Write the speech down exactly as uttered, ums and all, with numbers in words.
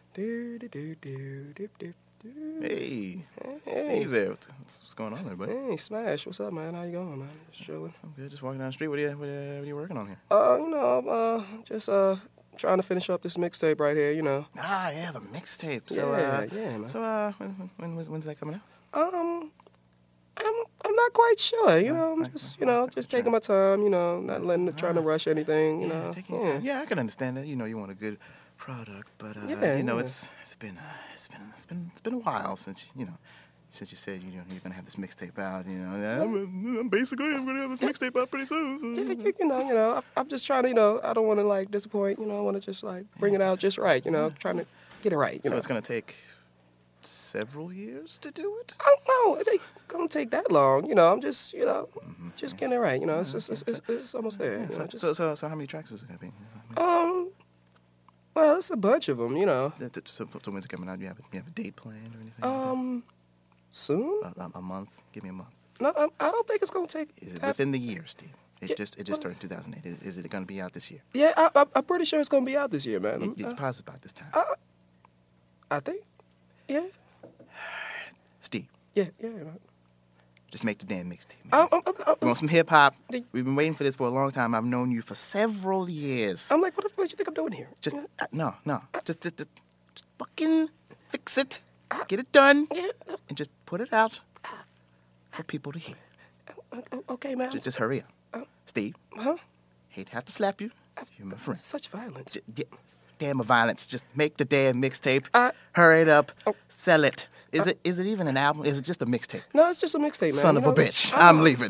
Do, do, do, do, do, do, do. Hey, Hey. Steve there. What's, what's going on there, buddy? Hey, Smash. What's up, man? How you going, man? Just chilling. I'm good. Just walking down the street. What are you, what are, what are you working on here? Uh, you know, I'm uh, just uh, trying to finish up this mixtape right here, you know. Ah, yeah, the mixtape. So, yeah, uh, yeah, man. So, uh, when, when, when, when's that coming out? Um, I'm I'm not quite sure, you know. I'm Okay, just, okay, you know, okay, just okay. taking my time, you know, not letting it, trying to rush anything, you yeah, know. taking your yeah. time. Yeah, I can understand that. You know, you want a good product, but uh, Yeah, you know, yeah. it's it's been uh, it's been it's been it's been a while since you know. Since you said you know you're gonna have this mixtape out, you know, I'm, I'm basically I'm gonna have this mixtape out pretty soon. So. Yeah, you, you know, you know, I, I'm just trying to, you know, I don't want to like disappoint, you know, I want to just like bring it out just right, you know, trying to get it right, you So know. it's gonna take several years to do it. I don't know, it ain't gonna take that long, you know. I'm just, you know, just getting it right, you know. It's just, it's, it's, it's almost there, you know. So, Just, so, so, so how many tracks is it gonna be? um, well, it's a bunch of them, you know. So, so when's it coming out? You have a, you have a date planned or anything? Um, soon? like that? a, a month? Give me a month. No, I, I don't think it's gonna take. Is it that- within the year, Steve? It Yeah, just it just well- turned two thousand eight. Is, is it gonna be out this year? Yeah, I, I, I'm pretty sure it's gonna be out this year, man. You, you're Uh, positive about this time? I think. Yeah, Steve, yeah, yeah. man. just make the damn mixtape, man. I'm, I'm, I'm, I'm, You want some hip hop? The- We've been waiting for this for a long time. I've known you for several years. I'm like, what, the- what do you think I'm doing here? Just Yeah, uh, no, no. Just, just, just, just fucking fix it. Get it done, yeah, and just put it out for people to hear. uh, uh, okay, man. Just, just hurry up, Steve. Huh? Hate to have to slap you. You're my friend. Such violence. J- yeah, damn violence. Just make the damn mixtape. I- Hurry it up. Oh. Sell it. Is it is it even an album? Is it just a mixtape? No, it's just a mixtape, man. Son you of a know? bitch. I- I'm leaving.